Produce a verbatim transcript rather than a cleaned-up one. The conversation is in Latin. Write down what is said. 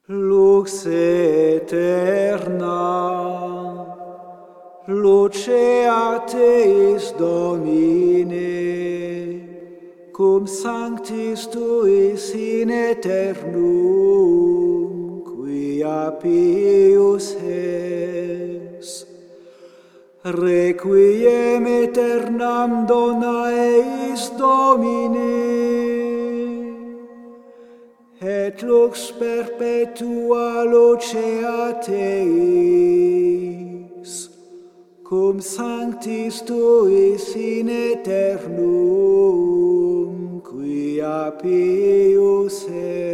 Lux aeterna, lucea Teis Domine, cum sanctis Tuis in aeternum, quia pius es. Requiem aeternam dona eis Domine, et lux perpetua lucea Teis, cum sanctis Tuis in aeternum, quia pius es.